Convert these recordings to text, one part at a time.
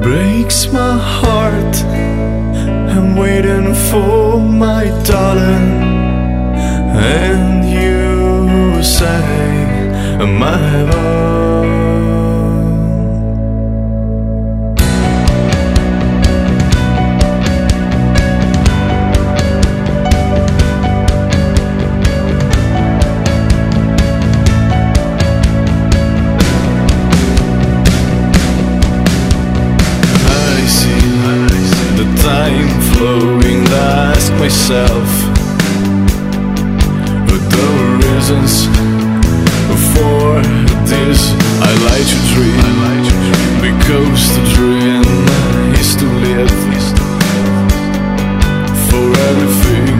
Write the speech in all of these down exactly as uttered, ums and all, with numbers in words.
breaks my heart. I'm waiting for my darling, and you say, my love. Time flowing, I ask myself the reasons for this. I like to dream because the dream is to live for everything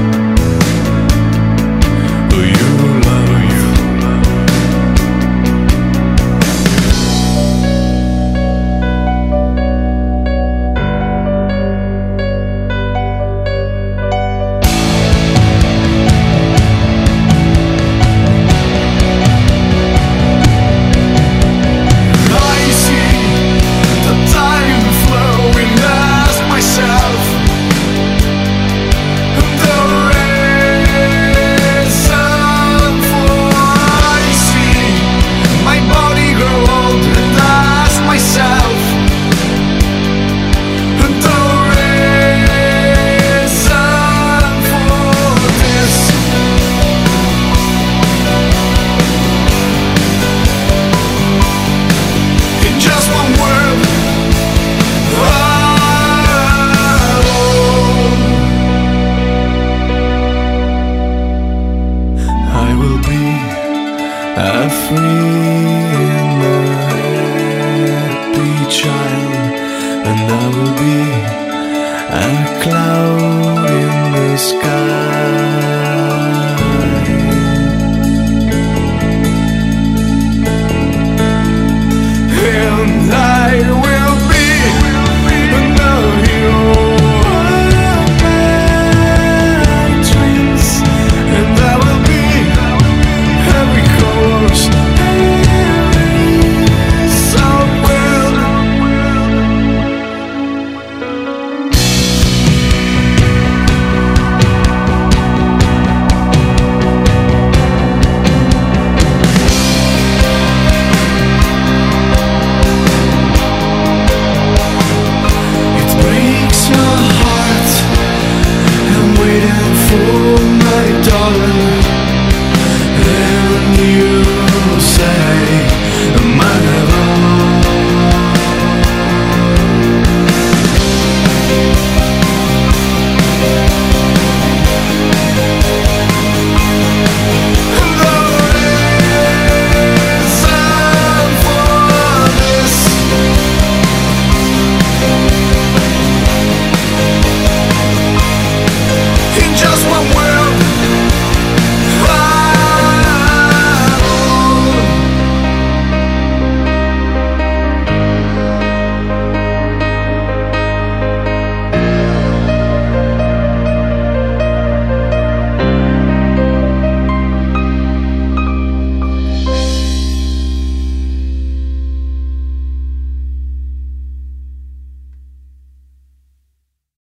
you love. A free and a happy child, and I will be a cloud in the sky.